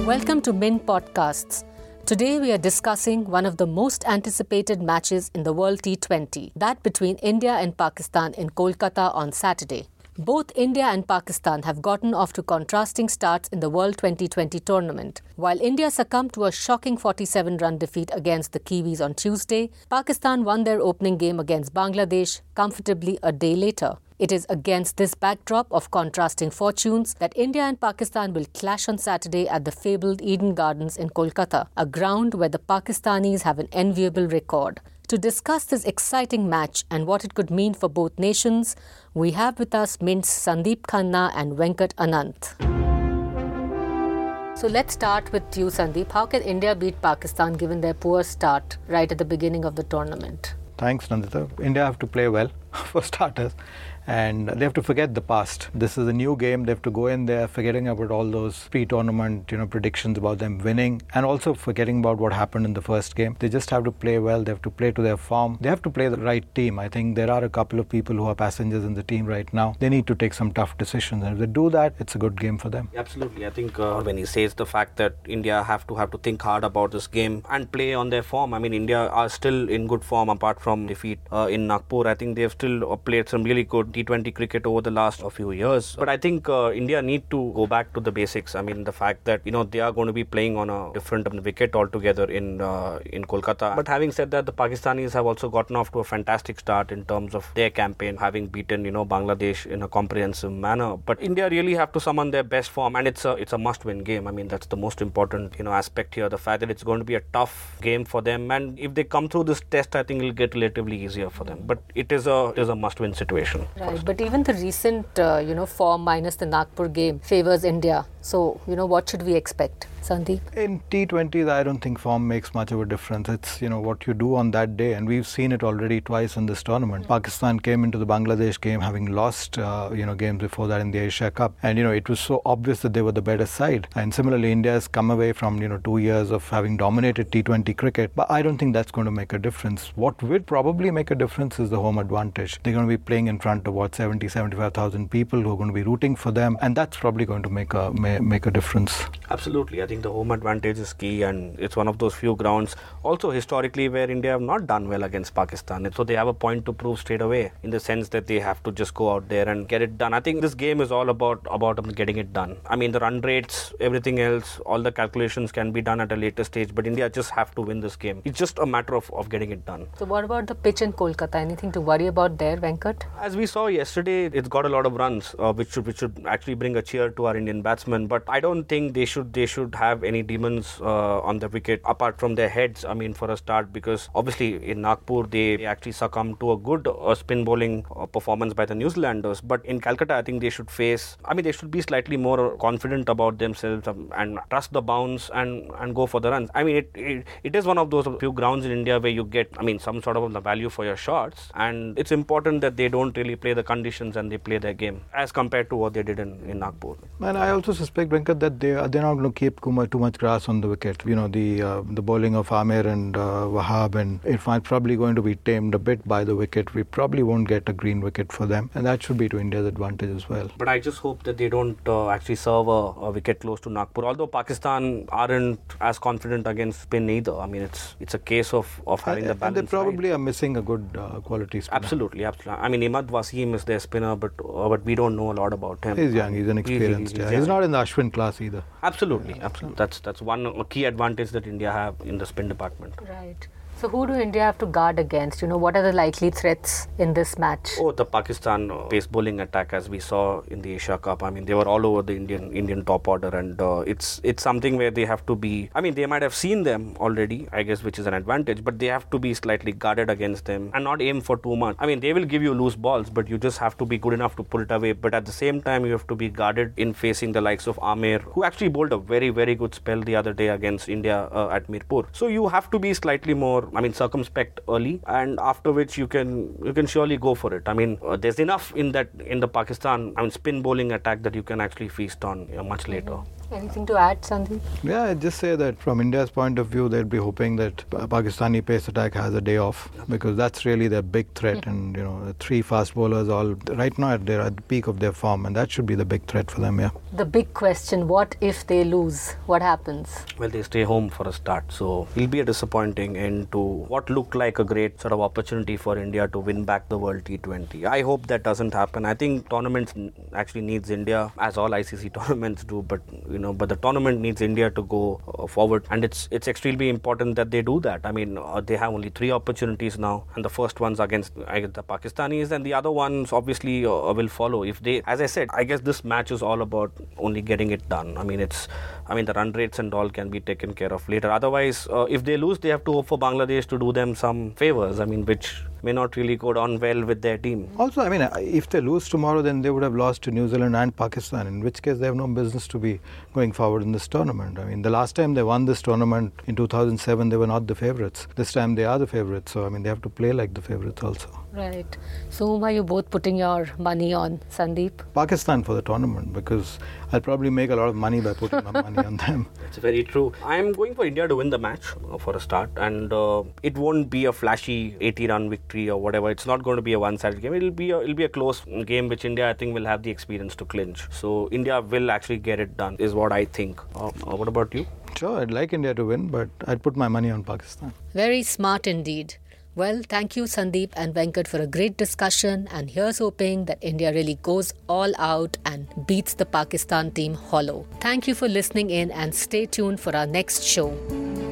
Welcome to Min Podcasts. Today we are discussing one of the most anticipated matches in the World T20, that between India and Pakistan in Kolkata on Saturday. Both India and Pakistan have gotten off to contrasting starts in the World 2020 tournament. While India succumbed to a shocking 47-run defeat against the Kiwis on Tuesday, Pakistan won their opening game against Bangladesh comfortably a day later. It is against this backdrop of contrasting fortunes that India and Pakistan will clash on Saturday at the fabled Eden Gardens in Kolkata, a ground where the Pakistanis have an enviable record. To discuss this exciting match and what it could mean for both nations, we have with us Mint's Sandeep Khanna and Venkat Ananth. So let's start with you, Sandeep. How can India beat Pakistan given their poor start right at the beginning of the tournament? Thanks, Nandita. India have to play well, for starters, and they have to forget the past. This is a new game. They have to go in there forgetting about all those pre-tournament, predictions about them winning, and also forgetting about what happened in the first game. They just have to play well. They have to play to their form. They have to play the right team. I think there are a couple of people who are passengers in the team right now. They need to take some tough decisions, and if they do that, it's a good game for them. Absolutely. I think when he says the fact that India have to think hard about this game and play on their form. I mean, India are still in good form apart from defeat in Nagpur. I think they've still played some really good T20 cricket over the last few years. But I think India need to go back to the basics. I mean, the fact that, they are going to be playing on a different wicket altogether in Kolkata. But having said that, the Pakistanis have also gotten off to a fantastic start in terms of their campaign, having beaten, Bangladesh in a comprehensive manner. But India really have to summon their best form, and it's a must-win game. I mean, that's the most important, aspect here. The fact that it's going to be a tough game for them, and if they come through this test, I think it'll get relatively easier for them. But it is a must-win situation. Right, but even the recent, form minus the Nagpur game favors India. So, what should we expect? Sandeep? In T20s, I don't think form makes much of a difference. It's, what you do on that day. And we've seen it already twice in this tournament. Pakistan came into the Bangladesh game having lost, games before that in the Asia Cup. And, it was so obvious that they were the better side. And similarly, India has come away from, 2 years of having dominated T20 cricket. But I don't think that's going to make a difference. What will probably make a difference is the home advantage. They're going to be playing in front of, 75,000 people who are going to be rooting for them. And that's probably going to make a difference. Absolutely. I think the home advantage is key, and it's one of those few grounds also historically where India have not done well against Pakistan. And so they have a point to prove straight away in the sense that they have to just go out there and get it done. I think this game is all about them getting it done. I mean, the run rates, everything else, all the calculations can be done at a later stage, but India just have to win this game. It's just a matter of getting it done. So what about the pitch in Kolkata? Anything to worry about there, Venkat? As we saw yesterday, it's got a lot of runs, which should actually bring a cheer to our Indian batsmen. But I don't think they should have any demons on the wicket apart from their heads. I mean, for a start, because obviously in Nagpur they actually succumbed to a good spin bowling performance by the New Zealanders. But in Calcutta, I think they should they should be slightly more confident about themselves and trust the bounce and go for the runs. I mean, it is one of those few grounds in India where you get, some sort of the value for your shots, and it's important that they don't really play the conditions and they play their game as compared to what they did in Nagpur. And I also suspect, Venkat, that they're not going to keep too much grass on the wicket. The bowling of Amir and Wahab, and Irfan probably going to be tamed a bit by the wicket. We probably won't get a green wicket for them, and that should be to India's advantage as well. But I just hope that they don't actually serve a wicket close to Nagpur. Although Pakistan aren't as confident against spin either. I mean, it's a case of having the balance. And they probably are missing a good quality spinner. Absolutely. I mean, Imad Wasim is their spinner, but we don't know a lot lot about him. He's young, he's inexperienced. He's not in the Ashwin class either. Absolutely. That's one key advantage that India have in the spin department. Right. So who do India have to guard against? What are the likely threats in this match? The Pakistan pace bowling attack, as we saw in the Asia Cup. I mean, they were all over the Indian top order, and it's something where they have to be. I mean, they might have seen them already, I guess, which is an advantage, but they have to be slightly guarded against them and not aim for too much. I mean, they will give you loose balls, but you just have to be good enough to pull it away. But at the same time, you have to be guarded in facing the likes of Amir, who actually bowled a very, very good spell the other day against India at Mirpur. So you have to be slightly more, circumspect early, and after which you can surely go for it. I mean, there's enough in the Pakistan spin bowling attack that you can actually feast on much later. Anything to add, Sandeep? Yeah, I'd just say that from India's point of view, they'd be hoping that Pakistani pace attack has a day off, because that's really their big threat. And, the three fast bowlers all right now they're at the peak of their form, and that should be the big threat for them, yeah. The big question, what if they lose? What happens? Well, they stay home for a start, so it'll be a disappointing end to what looked like a great sort of opportunity for India to win back the World T20. I hope that doesn't happen. I think tournaments actually needs India, as all ICC tournaments do, but the tournament needs India to go forward, and it's extremely important that they do that. I mean, they have only 3 opportunities now, and the first one's against the Pakistanis, and the other ones obviously will follow. If they, as I said, I guess this match is all about only getting it done. I mean, the run rates and all can be taken care of later. Otherwise, if they lose, they have to hope for Bangladesh to do them some favors. I mean, which may not really go down well with their team. Also, I mean, if they lose tomorrow, then they would have lost to New Zealand and Pakistan, in which case they have no business to be going forward in this tournament. I mean, the last time they won this tournament in 2007, they were not the favourites. This time they are the favourites, so I mean, they have to play like the favourites also. Right. So whom are you both putting your money on, Sandeep? Pakistan for the tournament, because I'll probably make a lot of money by putting my money on them. It's very true. I'm going for India to win the match for a start, and it won't be a flashy 80-run victory or whatever. It's not going to be a one-sided game. It'll be a close game, which India, I think, will have the experience to clinch. So India will actually get it done, is what I think. What about you? Sure, I'd like India to win, but I'd put my money on Pakistan. Very smart indeed. Well, thank you, Sandeep and Venkat, for a great discussion. And here's hoping that India really goes all out and beats the Pakistan team hollow. Thank you for listening in, and stay tuned for our next show.